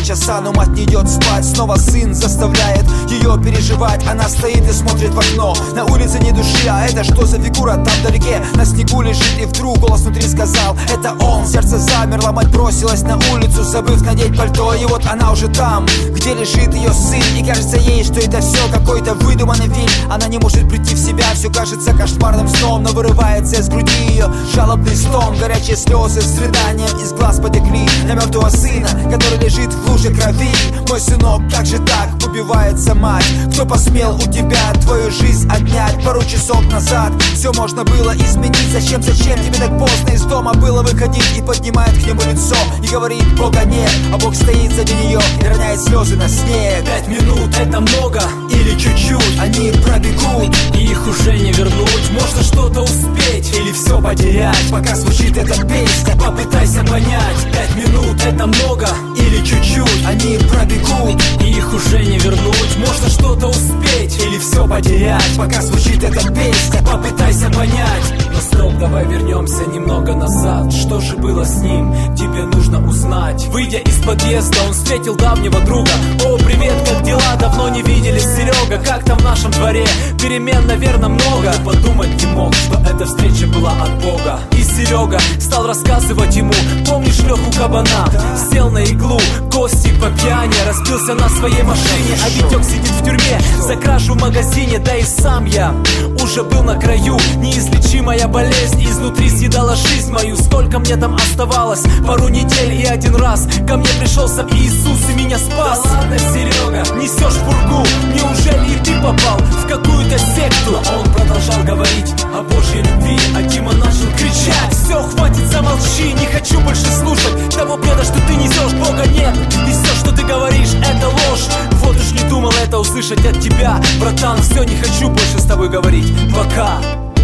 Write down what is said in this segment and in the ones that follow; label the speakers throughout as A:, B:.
A: часа, но мать не идет спать. Снова сын заставляет ее переживать. Она стоит и смотрит в окно. На улице ни души, а это что за фигура там вдалеке? На снегу лежит, и вдруг голос внутри сказал: это он. Сердце замерло, мать бросилась на улицу, забыв надеть пальто. И вот она уже там, где лежит ее сын. И кажется ей, что это все какой-то выдуманный фильм. Она не может прийти в себя, все кажется кошмарным сном. Но вырывается из груди ее жалобный стон. Горячие слезы с рыданием из глаз потекли на мертвого сына, который лежит в луже крови. Мой сынок, как же так убивается мать? Кто посмел у тебя твою жизнь отнять? Пару часов назад все можно было изменить. Зачем тебе так поздно из дома было выходить? И поднимает к нему лицо и говорит: Бога нет, а Бог стоит сзади нее и роняет слезы на снег.
B: 5 минут — это много или чуть-чуть?
A: Они пробегут,
B: и их уже не вернуть. Можно что-то успеть или все потерять.
A: пока звучит эта песня,
B: попытайся понять. 5 минут — это много или чуть-чуть?
A: они пробегут,
B: и их уже не вернуть. Можно что-то успеть или все потерять.
A: пока звучит эта песня,
B: попытайся понять. Но стоп, давай вернемся немного назад. Что же было с ним? Тебе нужно узнать. Выйдя из подъезда, он встретил давнего друга. О, привет, как дела? Давно не виделись, Серега. Как там в нашем дворе? Перемен, наверное, много. Он подумать не мог, что эта встреча была от Бога. И Серега стал рассказывать ему: помнишь Леху Кабана? Сел на иглу, кости по пьяни, разбился на своей машине. А Витек сидит в тюрьме за кражу в магазине. Да и сам я уже был на краю. Неизлечимая болезнь изнутри съедала жизнь мою. Сколько мне там оставалось? Пару недель, и один раз ко мне пришел сам Иисус и меня спас. Да ладно, Серега, несешь пургу. Неужели и ты попал в какую-то секту? Но он продолжал говорить о Божьей любви, а Дима начал кричать: все, хватит, замолчи, не хочу больше слушать того бреда, что ты несешь. Бога нет, и все, что ты говоришь, это ложь. Вот уж не думал это услышать от тебя, братан. Все, не хочу больше с тобой говорить, пока.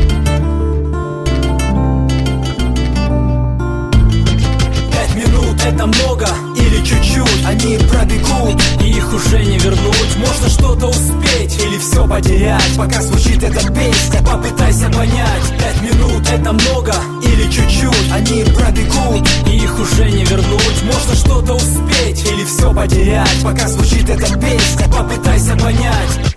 B: 5 минут — это много или чуть-чуть?
A: они пробегут,
B: и их уже не вернуть. Можно что-то успеть или все потерять.
A: пока звучит эта песня,
B: попытайся понять. 5 минут — это много или чуть-чуть?
A: они пробегут,
B: и их уже не вернуть. Можно что-то успеть или все потерять.
A: пока звучит эта песня,
B: попытайся понять.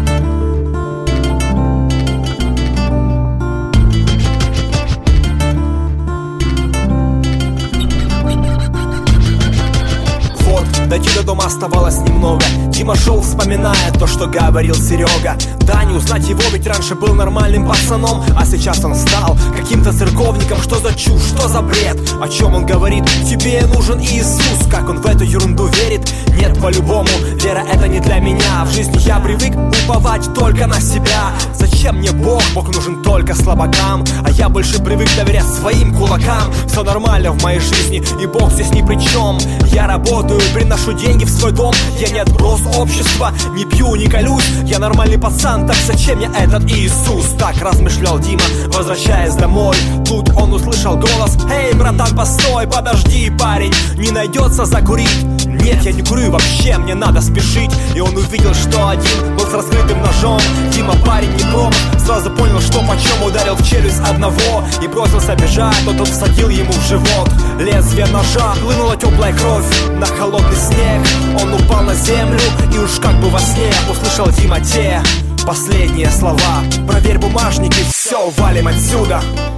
C: Дойти до дома оставалось немного. Дима шел, вспоминая то, что говорил Серега. Да, не узнать его, ведь раньше был нормальным пацаном, а сейчас он стал каким-то церковником. Что за чушь, что за бред? О чем он говорит? Тебе нужен Иисус. Как он в эту ерунду верит? Нет, по-любому, вера — это не для меня. В жизни я привык уповать только на себя. Зачем мне Бог? Бог нужен только слабакам. А я больше привык доверять своим кулакам. Все нормально в моей жизни, и Бог здесь ни при чем. Я работаю, приношу деньги в свой дом. Я не отброс общества, не пью, не колюсь. Я нормальный пацан, так зачем мне этот Иисус? Так размышлял Дима, возвращаясь домой. Тут он услышал голос: эй, братан, постой, подожди, парень, не найдется закурить? Нет, я не курю вообще, мне надо спешить. И он увидел, что один был с раскрытым ножом. Дима, парень, не промах, сразу понял, что почем. Ударил в челюсть одного и бросился бежать. Но тот всадил ему в живот лезвие ножа. Хлынула теплая кровь на холодный снег. Он упал на землю и уж как бы во сне услышал Дима те последние слова: проверь бумажники, все, валим отсюда.